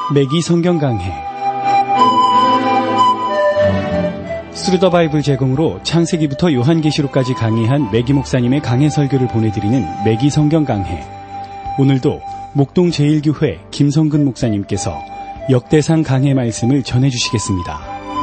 매기 성경 강해 스루더 바이블 제공으로 창세기부터 요한계시록까지 강해한 매기 목사님의 강해 설교를 보내드리는 매기 성경 강해. 오늘도 목동 제1교회 김성근 목사님께서 역대상 강해 말씀을 전해주시겠습니다.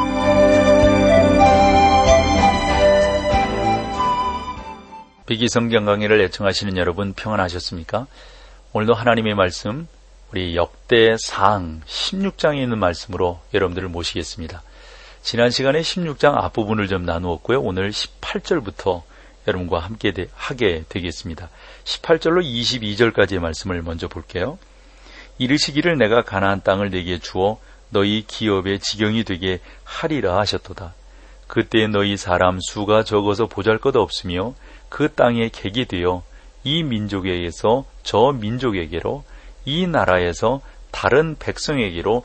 매기 성경 강해를 애청하시는 여러분 평안하셨습니까? 오늘도 하나님의 말씀, 우리 역대상 16장에 있는 말씀으로 여러분들을 모시겠습니다. 지난 시간에 16장 앞부분을 좀 나누었고요. 오늘 18절부터 여러분과 함께 하게 되겠습니다. 18절로 22절까지의 말씀을 먼저 볼게요. 이르시기를 내가 가나안 땅을 내게 주어 너희 기업의 지경이 되게 하리라 하셨도다. 그때 너희 사람 수가 적어서 보잘것 없으며 그 땅에 객이 되어 이 민족에게서 저 민족에게로 이 나라에서 다른 백성에게로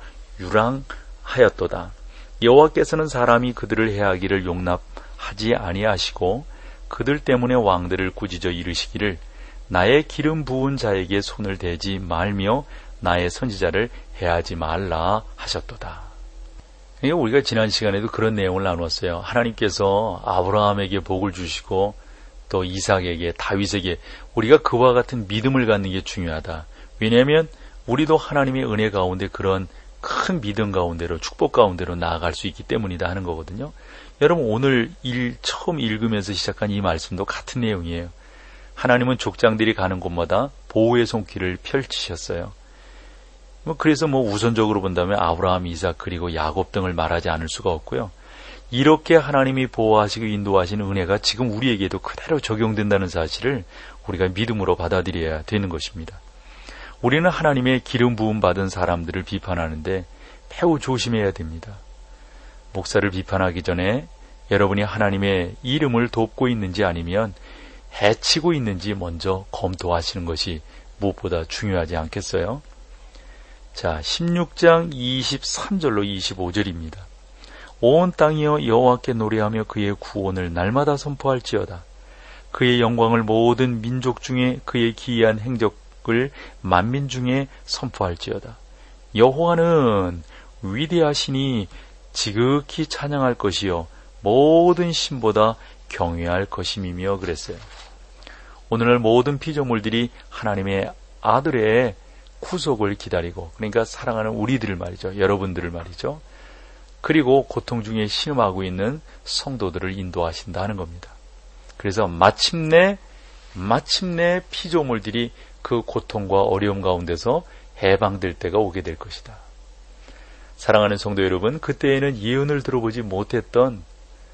유랑하였도다. 여호와께서는 사람이 그들을 해하기를 용납하지 아니하시고 그들 때문에 왕들을 꾸짖어 이르시기를 나의 기름 부은 자에게 손을 대지 말며 나의 선지자를 해하지 말라 하셨도다. 우리가 지난 시간에도 그런 내용을 나누었어요. 하나님께서 아브라함에게 복을 주시고 또 이삭에게, 다윗에게 우리가 그와 같은 믿음을 갖는 게 중요하다. 왜냐하면 우리도 하나님의 은혜 가운데 그런 큰 믿음 가운데로, 축복 가운데로 나아갈 수 있기 때문이다 하는 거거든요. 여러분, 오늘 처음 읽으면서 시작한 이 말씀도 같은 내용이에요. 하나님은 족장들이 가는 곳마다 보호의 손길을 펼치셨어요. 그래서 우선적으로 본다면 아브라함, 이삭 그리고 야곱 등을 말하지 않을 수가 없고요. 이렇게 하나님이 보호하시고 인도하시는 은혜가 지금 우리에게도 그대로 적용된다는 사실을 우리가 믿음으로 받아들여야 되는 것입니다. 우리는 하나님의 기름 부음 받은 사람들을 비판하는데 매우 조심해야 됩니다. 목사를 비판하기 전에 여러분이 하나님의 이름을 돕고 있는지 아니면 해치고 있는지 먼저 검토하시는 것이 무엇보다 중요하지 않겠어요? 자, 16장 23절로 25절입니다. 온 땅이여 여호와께 노래하며 그의 구원을 날마다 선포할지어다. 그의 영광을 모든 민족 중에 그의 기이한 행적을 만민 중에 선포할지어다. 여호와는 위대하시니 지극히 찬양할 것이요 모든 신보다 경외할 것임이며 그랬어요. 오늘날 모든 피조물들이 하나님의 아들의 구속을 기다리고, 그러니까 사랑하는 우리들을 말이죠. 여러분들을 말이죠. 그리고 고통 중에 신음하고 있는 성도들을 인도하신다 하는 겁니다. 그래서 마침내 피조물들이 그 고통과 어려움 가운데서 해방될 때가 오게 될 것이다. 사랑하는 성도 여러분, 그때에는 예언을 들어보지 못했던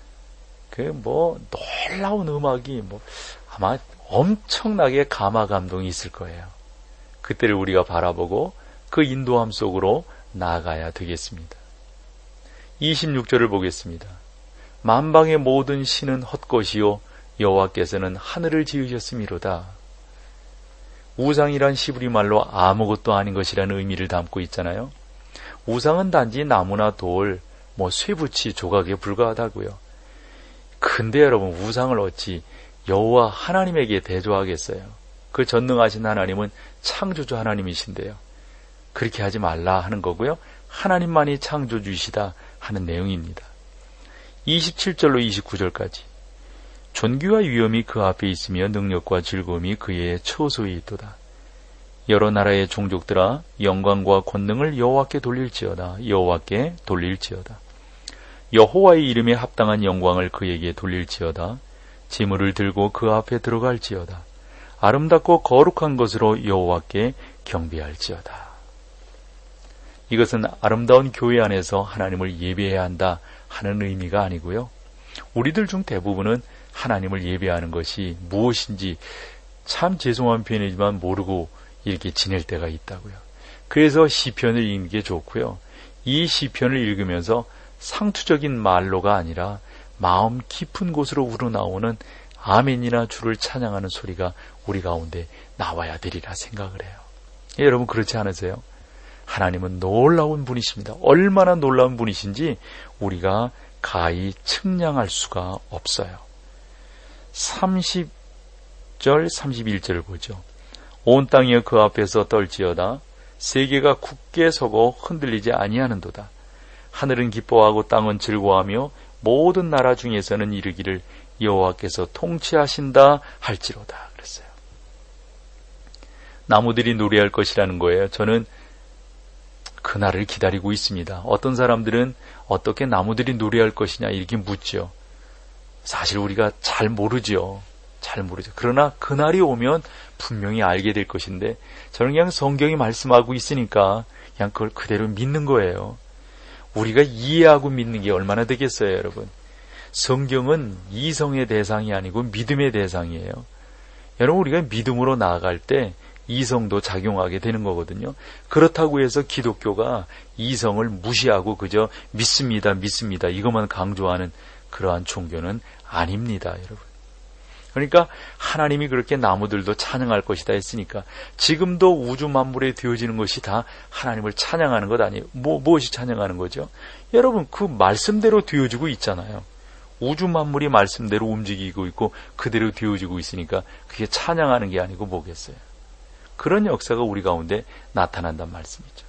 놀라운 음악이 아마 엄청나게 감화 감동이 있을 거예요. 그때를 우리가 바라보고 그 인도함 속으로 나아가야 되겠습니다. 26절을 보겠습니다. 만방의 모든 신은 헛것이요 여호와께서는 하늘을 지으셨음이로다. 우상이란 히브리 말로 아무것도 아닌 것이라는 의미를 담고 있잖아요. 우상은 단지 나무나 돌, 쇠붙이 조각에 불과하다고요. 근데 여러분, 우상을 어찌 여호와 하나님에게 대조하겠어요? 그 전능하신 하나님은 창조주 하나님이신데요. 그렇게 하지 말라 하는 거고요. 하나님만이 창조주이시다 하는 내용입니다. 27절로 29절까지 존귀와 위엄이 그 앞에 있으며 능력과 즐거움이 그의 처소에 있도다. 여러 나라의 종족들아 영광과 권능을 여호와께 돌릴지어다. 여호와께 돌릴지어다. 여호와의 이름에 합당한 영광을 그에게 돌릴지어다. 지물을 들고 그 앞에 들어갈지어다. 아름답고 거룩한 것으로 여호와께 경배할지어다. 이것은 아름다운 교회 안에서 하나님을 예배해야 한다 하는 의미가 아니고요. 우리들 중 대부분은 하나님을 예배하는 것이 무엇인지 참 죄송한 표현이지만 모르고 이렇게 지낼 때가 있다고요. 그래서 시편을 읽는 게 좋고요. 이 시편을 읽으면서 상투적인 말로가 아니라 마음 깊은 곳으로 우러나오는 아멘이나 주를 찬양하는 소리가 우리 가운데 나와야 되리라 생각을 해요. 여러분 그렇지 않으세요? 하나님은 놀라운 분이십니다. 얼마나 놀라운 분이신지 우리가 가히 측량할 수가 없어요. 30절 31절을 보죠. 온 땅이여 그 앞에서 떨지어다. 세계가 굳게 서고 흔들리지 아니하는도다. 하늘은 기뻐하고 땅은 즐거워하며 모든 나라 중에서는 이르기를 여호와께서 통치하신다 할지로다. 그랬어요. 나무들이 노래할 것이라는 거예요. 저는 그날을 기다리고 있습니다. 어떤 사람들은 어떻게 나무들이 노래할 것이냐 이렇게 묻죠. 사실 우리가 잘 모르죠. 그러나 그날이 오면 분명히 알게 될 것인데 저는 그냥 성경이 말씀하고 있으니까 그냥 그걸 그대로 믿는 거예요. 우리가 이해하고 믿는 게 얼마나 되겠어요, 여러분? 성경은 이성의 대상이 아니고 믿음의 대상이에요. 여러분, 우리가 믿음으로 나아갈 때 이성도 작용하게 되는 거거든요. 그렇다고 해서 기독교가 이성을 무시하고 그저 믿습니다 이것만 강조하는 그러한 종교는 아닙니다, 여러분. 그러니까 하나님이 그렇게 나무들도 찬양할 것이다 했으니까 지금도 우주 만물에 되어지는 것이 다 하나님을 찬양하는 것 아니에요. 무엇이 찬양하는 거죠? 여러분, 그 말씀대로 되어지고 있잖아요. 우주 만물이 말씀대로 움직이고 있고 그대로 되어지고 있으니까 그게 찬양하는 게 아니고 뭐겠어요? 그런 역사가 우리 가운데 나타난단 말씀이죠.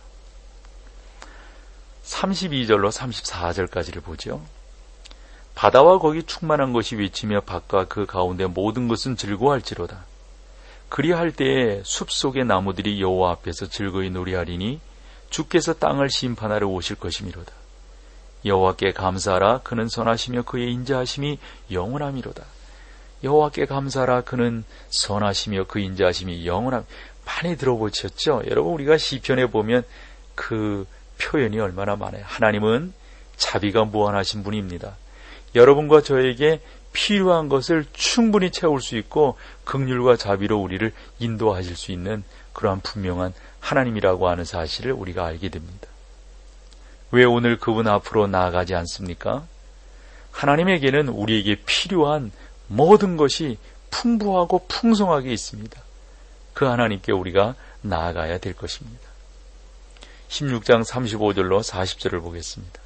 32절로 34절까지를 보죠. 바다와 거기 충만한 것이 외치며 밭과 그 가운데 모든 것은 즐거워할지로다. 그리할 때에 숲속의 나무들이 여호와 앞에서 즐거이 노래하리니 주께서 땅을 심판하러 오실 것이미로다. 여호와께 감사하라. 그는 선하시며 그의 인자하심이 영원함이로다. 여호와께 감사하라. 그는 선하시며 그 인자하심이 영원함. 많이 들어보셨죠? 여러분, 우리가 시편에 보면 그 표현이 얼마나 많아요. 하나님은 자비가 무한하신 분입니다. 여러분과 저에게 필요한 것을 충분히 채울 수 있고 긍휼과 자비로 우리를 인도하실 수 있는 그러한 분명한 하나님이라고 하는 사실을 우리가 알게 됩니다. 왜 오늘 그분 앞으로 나아가지 않습니까? 하나님에게는 우리에게 필요한 모든 것이 풍부하고 풍성하게 있습니다. 그 하나님께 우리가 나아가야 될 것입니다. 16장 35절로 40절을 보겠습니다.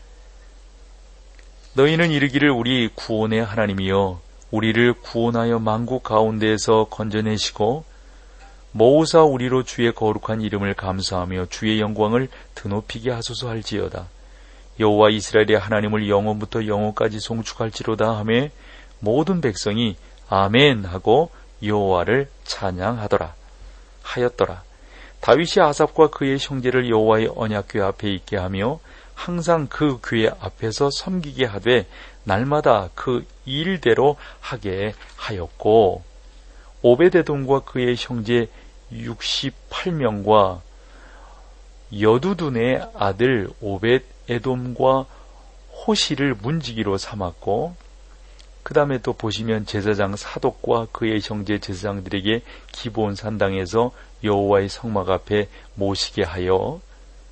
너희는 이르기를 우리 구원의 하나님이여 우리를 구원하여 만국 가운데에서 건져내시고 모으사 우리로 주의 거룩한 이름을 감사하며 주의 영광을 드높이게 하소서 할지어다. 여호와 이스라엘의 하나님을 영원부터 영원까지 송축할지로다 하매 모든 백성이 아멘 하고 여호와를 찬양하더라 하였더라. 다윗이 아삽과 그의 형제를 여호와의 언약궤 앞에 있게 하며 항상 그 궤 앞에서 섬기게 하되 날마다 그 일대로 하게 하였고 오베데돔과 그의 형제 68명과 여두둔의 아들 오벳에돔과 호시를 문지기로 삼았고 그 다음에 또 보시면 제사장 사독과 그의 형제 제사장들에게 기브온 산당에서 여호와의 성막 앞에 모시게 하여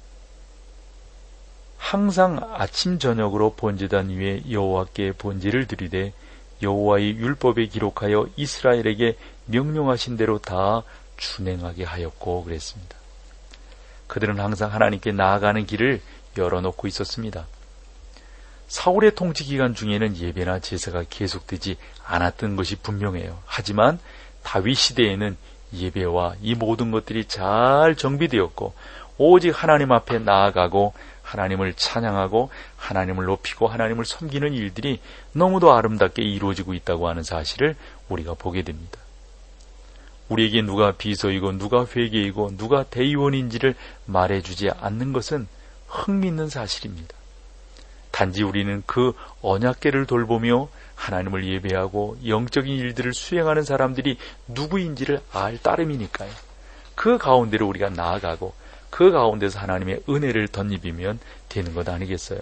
항상 아침 저녁으로 번제단 위에 여호와께 번제를 드리되 여호와의 율법에 기록하여 이스라엘에게 명령하신 대로 다 준행하게 하였고 그랬습니다. 그들은 항상 하나님께 나아가는 길을 열어놓고 있었습니다. 사울의 통치 기간 중에는 예배나 제사가 계속되지 않았던 것이 분명해요. 하지만 다윗 시대에는 예배와 이 모든 것들이 잘 정비되었고 오직 하나님 앞에 나아가고 하나님을 찬양하고 하나님을 높이고 하나님을 섬기는 일들이 너무도 아름답게 이루어지고 있다고 하는 사실을 우리가 보게 됩니다. 우리에게 누가 비서이고 누가 회계이고 누가 대의원인지를 말해주지 않는 것은 흥미있는 사실입니다. 단지 우리는 그 언약궤를 돌보며 하나님을 예배하고 영적인 일들을 수행하는 사람들이 누구인지를 알 따름이니까요. 그 가운데로 우리가 나아가고 그 가운데서 하나님의 은혜를 덧입히면 되는 것 아니겠어요?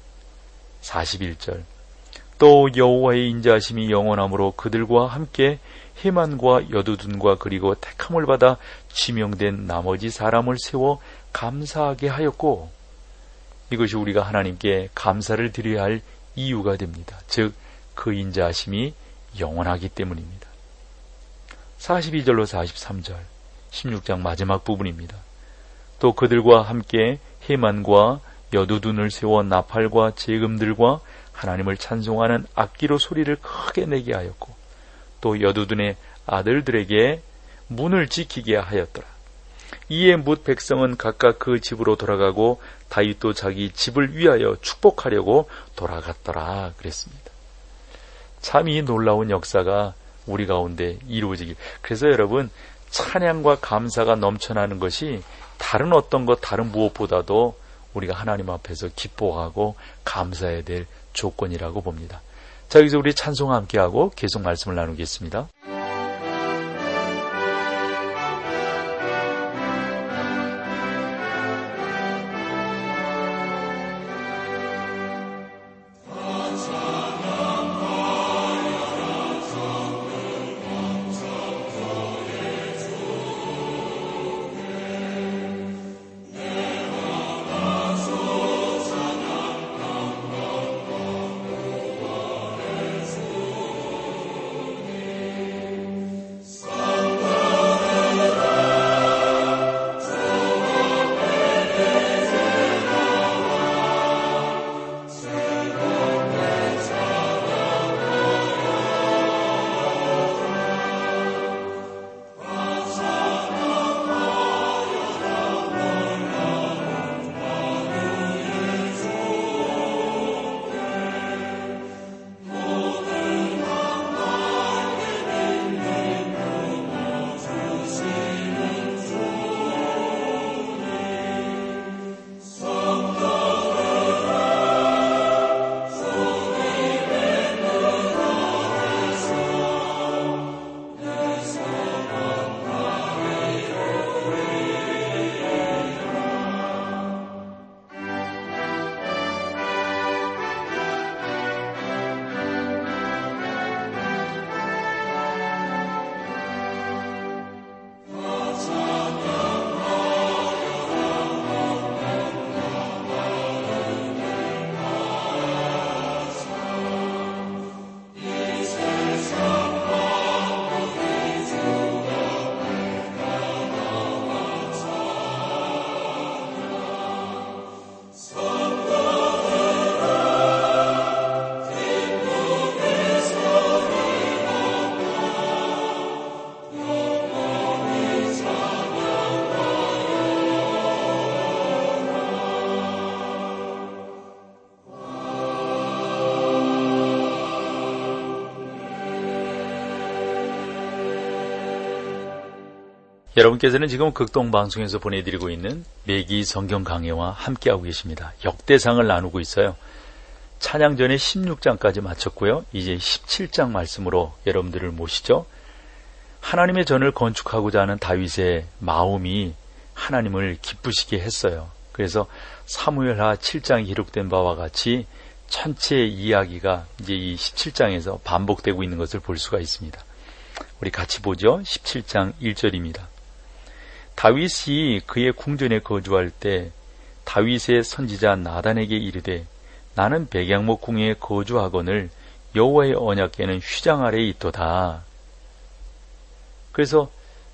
41절 또 여호와의 인자하심이 영원하므로 그들과 함께 헤만과 여두둔과 그리고 택함을 받아 지명된 나머지 사람을 세워 감사하게 하였고 이것이 우리가 하나님께 감사를 드려야 할 이유가 됩니다. 즉 그 인자하심이 영원하기 때문입니다. 42절로 43절 16장 마지막 부분입니다. 또 그들과 함께 헤만과 여두둔을 세워 나팔과 제금들과 하나님을 찬송하는 악기로 소리를 크게 내게 하였고 또 여두둔의 아들들에게 문을 지키게 하였더라. 이에 뭇 백성은 각각 그 집으로 돌아가고 다윗도 자기 집을 위하여 축복하려고 돌아갔더라 그랬습니다. 참 이 놀라운 역사가 우리 가운데 이루어지길. 그래서 여러분, 찬양과 감사가 넘쳐나는 것이 다른 어떤 것, 다른 무엇보다도 우리가 하나님 앞에서 기뻐하고 감사해야 될 조건이라고 봅니다. 자, 여기서 우리 찬송 함께하고 계속 말씀을 나누겠습니다. 여러분께서는 지금 극동방송에서 보내드리고 있는 매기 성경 강해와 함께하고 계십니다. 역대상을 나누고 있어요. 찬양전에 16장까지 마쳤고요. 이제 17장 말씀으로 여러분들을 모시죠. 하나님의 전을 건축하고자 하는 다윗의 마음이 하나님을 기쁘시게 했어요. 그래서 사무엘하 7장에 기록된 바와 같이 전체 이야기가 이제 이 17장에서 반복되고 있는 것을 볼 수가 있습니다. 우리 같이 보죠. 17장 1절입니다. 다윗이 그의 궁전에 거주할 때 다윗의 선지자 나단에게 이르되 나는 백양목 궁에 거주하거늘 여호와의 언약궤는 휘장 아래에 있도다. 그래서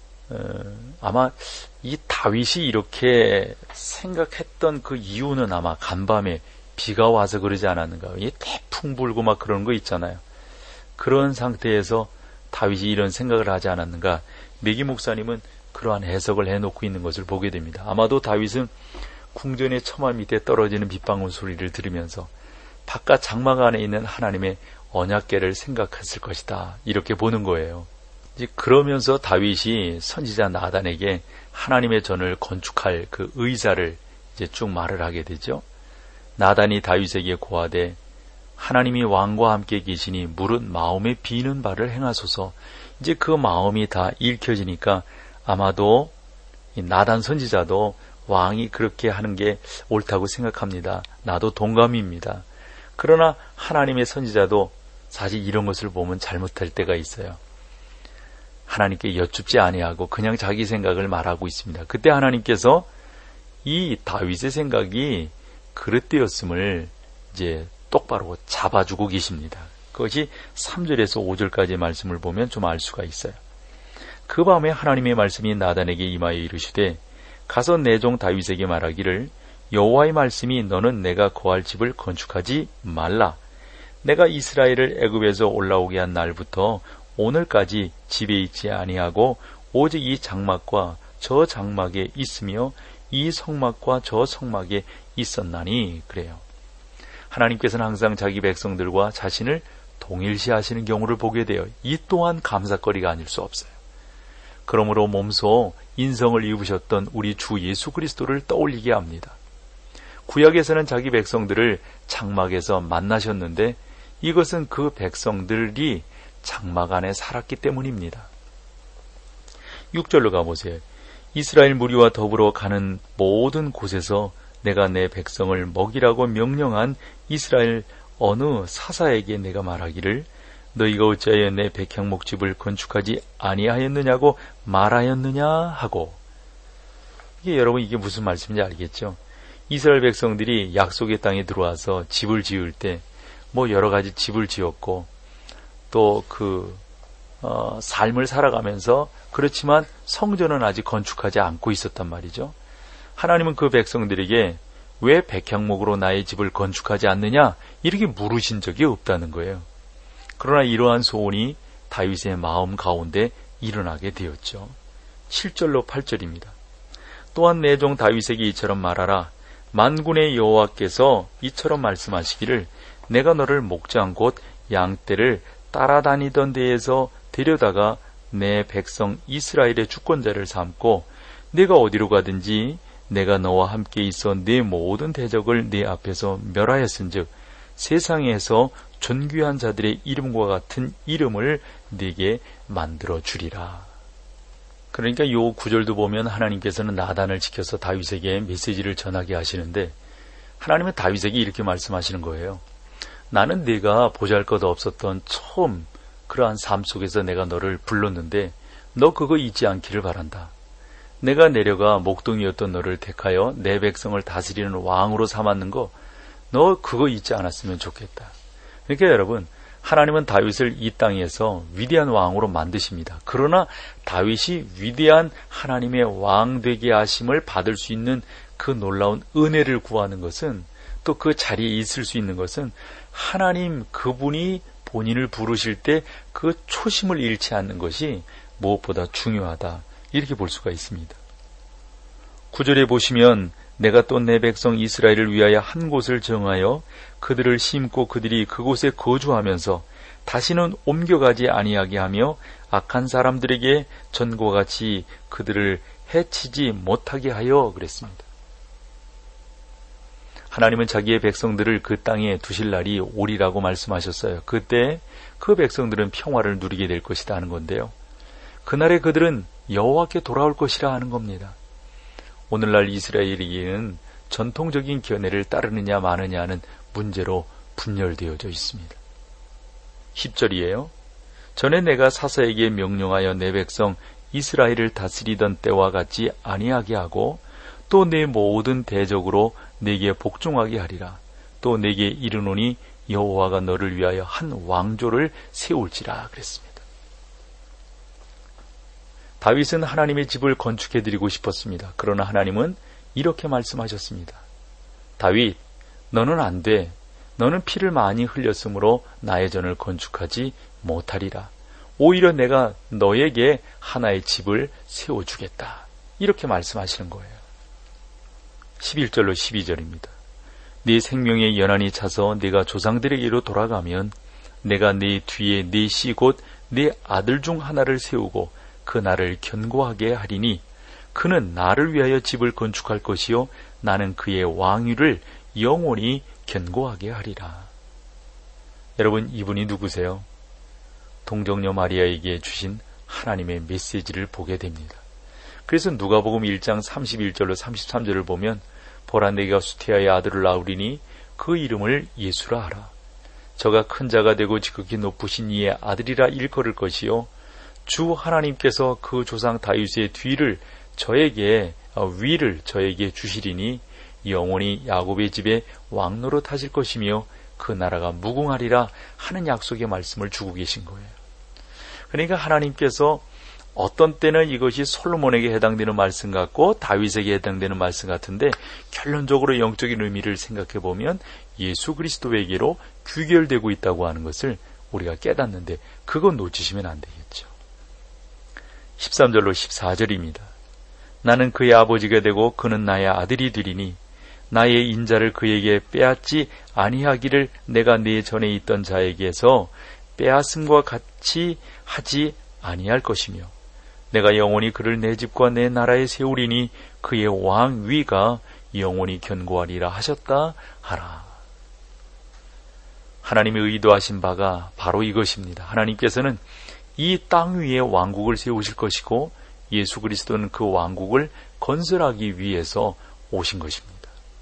아마 이 다윗이 이렇게 생각했던 그 이유는 아마 간밤에 비가 와서 그러지 않았는가. 이 태풍 불고 막 그런 거 있잖아요. 그런 상태에서 다윗이 이런 생각을 하지 않았는가. 매기 목사님은 그러한 해석을 해놓고 있는 것을 보게 됩니다. 아마도 다윗은 궁전의 처마 밑에 떨어지는 빗방울 소리를 들으면서 바깥 장막 안에 있는 하나님의 언약궤를 생각했을 것이다. 이렇게 보는 거예요. 이제 그러면서 다윗이 선지자 나단에게 하나님의 전을 건축할 그 의사를 이제 쭉 말을 하게 되죠. 나단이 다윗에게 고하되 하나님이 왕과 함께 계시니 무릇 마음에 비는 바를 행하소서. 이제 그 마음이 다 읽혀지니까 아마도 이 나단 선지자도 왕이 그렇게 하는 게 옳다고 생각합니다. 나도 동감입니다. 그러나 하나님의 선지자도 사실 이런 것을 보면 잘못할 때가 있어요. 하나님께 여쭙지 아니하고 그냥 자기 생각을 말하고 있습니다. 그때 하나님께서 이 다윗의 생각이 그릇되었음을 이제 똑바로 잡아주고 계십니다. 그것이 3절에서 5절까지의 말씀을 보면 좀 알 수가 있어요. 그 밤에 하나님의 말씀이 나단에게 임하여 이르시되 가서 내 종 다윗에게 말하기를 여호와의 말씀이 너는 내가 거할 집을 건축하지 말라. 내가 이스라엘을 애굽에서 올라오게 한 날부터 오늘까지 집에 있지 아니하고 오직 이 장막과 저 장막에 있으며 이 성막과 저 성막에 있었나니 그래요. 하나님께서는 항상 자기 백성들과 자신을 동일시하시는 경우를 보게 되어 이 또한 감사거리가 아닐 수 없어요. 그러므로 몸소 인성을 입으셨던 우리 주 예수 그리스도를 떠올리게 합니다. 구약에서는 자기 백성들을 장막에서 만나셨는데 이것은 그 백성들이 장막 안에 살았기 때문입니다. 6절로 가보세요. 이스라엘 무리와 더불어 가는 모든 곳에서 내가 내 백성을 먹이라고 명령한 이스라엘 어느 사사에게 내가 말하기를 너희가 어찌하여 내 백향목집을 건축하지 아니하였느냐고 말하였느냐 하고, 여러분 이게 무슨 말씀인지 알겠죠? 이스라엘 백성들이 약속의 땅에 들어와서 집을 지을 때 여러 가지 집을 지었고 또 삶을 살아가면서 그렇지만 성전은 아직 건축하지 않고 있었단 말이죠. 하나님은 그 백성들에게 왜 백향목으로 나의 집을 건축하지 않느냐 이렇게 물으신 적이 없다는 거예요. 그러나 이러한 소원이 다윗의 마음 가운데 일어나게 되었죠. 7절로 8절입니다. 또한 내 종 다윗에게 이처럼 말하라. 만군의 여호와께서 이처럼 말씀하시기를 내가 너를 목장 곧 양떼를 따라다니던 데에서 데려다가 내 백성 이스라엘의 주권자를 삼고 내가 어디로 가든지 내가 너와 함께 있어 네 모든 대적을 네 앞에서 멸하였은즉 세상에서 존귀한 자들의 이름과 같은 이름을 네게 만들어 주리라. 그러니까 이 구절도 보면 하나님께서는 나단을 지켜서 다윗에게 메시지를 전하게 하시는데 하나님은 다윗에게 이렇게 말씀하시는 거예요. 나는 네가 보잘것 없었던 처음 그러한 삶 속에서 내가 너를 불렀는데 너 그거 잊지 않기를 바란다. 내가 내려가 목동이었던 너를 택하여 내 백성을 다스리는 왕으로 삼았는 거 너 그거 잊지 않았으면 좋겠다. 그러니까 여러분, 하나님은 다윗을 이 땅에서 위대한 왕으로 만드십니다. 그러나 다윗이 위대한 하나님의 왕 되게 하심을 받을 수 있는 그 놀라운 은혜를 구하는 것은, 또 그 자리에 있을 수 있는 것은 하나님 그분이 본인을 부르실 때 그 초심을 잃지 않는 것이 무엇보다 중요하다, 이렇게 볼 수가 있습니다. 9절에 보시면 내가 또 내 백성 이스라엘을 위하여 한 곳을 정하여 그들을 심고 그들이 그곳에 거주하면서 다시는 옮겨가지 아니하게 하며 악한 사람들에게 전과 같이 그들을 해치지 못하게 하여 그랬습니다. 하나님은 자기의 백성들을 그 땅에 두실 날이 오리라고 말씀하셨어요. 그때 그 백성들은 평화를 누리게 될 것이다 하는 건데요. 그날에 그들은 여호와께 돌아올 것이라 하는 겁니다. 오늘날 이스라엘에게는 전통적인 견해를 따르느냐 마느냐 하는 문제로 분열되어져 있습니다. 10절이에요. 전에 내가 사사에게 명령하여 내 백성 이스라엘을 다스리던 때와 같이 아니하게 하고 또 내 모든 대적으로 내게 복종하게 하리라. 또 내게 이르노니 여호와가 너를 위하여 한 왕조를 세울지라 그랬습니다. 다윗은 하나님의 집을 건축해드리고 싶었습니다. 그러나 하나님은 이렇게 말씀하셨습니다. 다윗, 너는 안 돼. 너는 피를 많이 흘렸으므로 나의 전을 건축하지 못하리라. 오히려 내가 너에게 하나의 집을 세워주겠다. 이렇게 말씀하시는 거예요. 11절로 12절입니다. 네 생명의 연한이 차서 네가 조상들에게로 돌아가면 내가 네 뒤에 네 씨 곧 네 아들 중 하나를 세우고 그 나를 견고하게 하리니 그는 나를 위하여 집을 건축할 것이요 나는 그의 왕위를 영원히 견고하게 하리라. 여러분, 이분이 누구세요? 동정녀 마리아에게 주신 하나님의 메시지를 보게 됩니다. 그래서 누가복음 1장 31절로 33절을 보면 보라 내가 수태하여 아들을 낳으리니 그 이름을 예수라 하라. 저가 큰 자가 되고 지극히 높으신 이의 아들이라 일컬을 것이요 주 하나님께서 그 조상 다윗의 위를 저에게 주시리니 영원히 야곱의 집에 왕노릇 하실 것이며 그 나라가 무궁하리라 하는 약속의 말씀을 주고 계신 거예요. 그러니까 하나님께서 어떤 때는 이것이 솔로몬에게 해당되는 말씀 같고 다윗에게 해당되는 말씀 같은데 결론적으로 영적인 의미를 생각해 보면 예수 그리스도에게로 귀결되고 있다고 하는 것을 우리가 깨닫는데 그건 놓치시면 안 되겠죠. 13절로 14절입니다. 나는 그의 아버지가 되고 그는 나의 아들이 되리니 나의 인자를 그에게 빼앗지 아니하기를 내가 네 전에 있던 자에게서 빼앗음과 같이 하지 아니할 것이며 내가 영원히 그를 내 집과 내 나라에 세우리니 그의 왕위가 영원히 견고하리라 하셨다 하라. 하나님의 의도하신 바가 바로 이것입니다. 하나님께서는 이 땅 위에 왕국을 세우실 것이고 예수 그리스도는 그 왕국을 건설하기 위해서 오신 것입니다.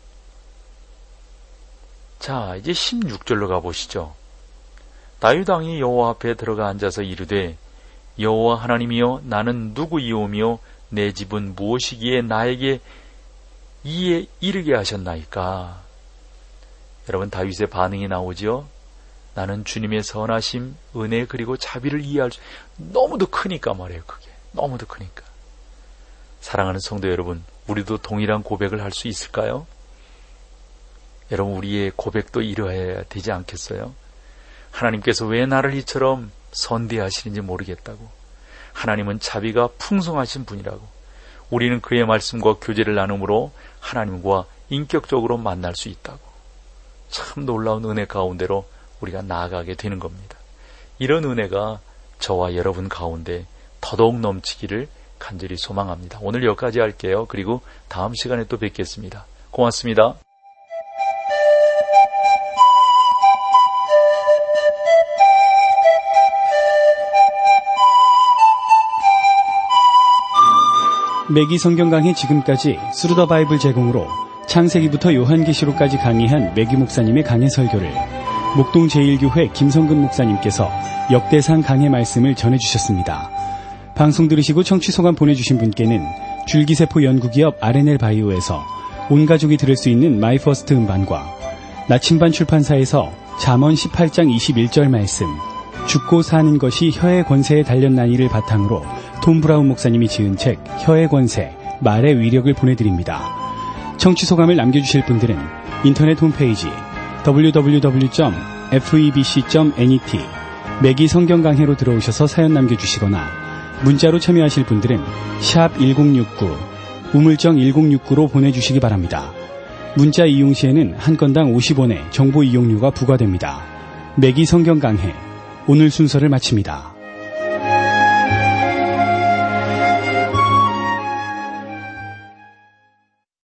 자, 이제 16절로 가보시죠. 다윗 왕이 여호와 앞에 들어가 앉아서 이르되 여호와 하나님이여 나는 누구이오며 내 집은 무엇이기에 나에게 이에 이르게 하셨나이까. 여러분, 다윗의 반응이 나오죠. 나는 주님의 선하심, 은혜 그리고 자비를 이해할 수 너무도 크니까 말이에요. 그게 너무도 크니까. 사랑하는 성도 여러분, 우리도 동일한 고백을 할 수 있을까요? 여러분, 우리의 고백도 이러해야 되지 않겠어요? 하나님께서 왜 나를 이처럼 선대하시는지 모르겠다고. 하나님은 자비가 풍성하신 분이라고. 우리는 그의 말씀과 교제를 나눔으로 하나님과 인격적으로 만날 수 있다고. 참 놀라운 은혜 가운데로 우리가 나아가게 되는 겁니다. 이런 은혜가 저와 여러분 가운데 더더욱 넘치기를 간절히 소망합니다. 오늘 여기까지 할게요. 그리고 다음 시간에 또 뵙겠습니다. 고맙습니다. 매기 성경 강의 지금까지 스루 더 바이블 제공으로 창세기부터 요한계시록까지 강의한 매기 목사님의 강해 설교를 목동 제1교회 김성근 목사님께서 역대상 강해 말씀을 전해주셨습니다. 방송 들으시고 청취 소감 보내주신 분께는 줄기세포 연구기업 R&L 바이오에서 온 가족이 들을 수 있는 마이퍼스트 음반과 나침반 출판사에서 잠언 18장 21절 말씀, 죽고 사는 것이 혀의 권세에 달렸나니를 바탕으로 톰 브라운 목사님이 지은 책 혀의 권세, 말의 위력을 보내드립니다. 청취 소감을 남겨주실 분들은 인터넷 홈페이지 www.febc.net 매기 성경 강해로 들어오셔서 사연 남겨주시거나 문자로 참여하실 분들은 샵 1069, 우물정 1069로 보내주시기 바랍니다. 문자 이용 시에는 한 건당 50원의 정보 이용료가 부과됩니다. 매기 성경 강해, 오늘 순서를 마칩니다.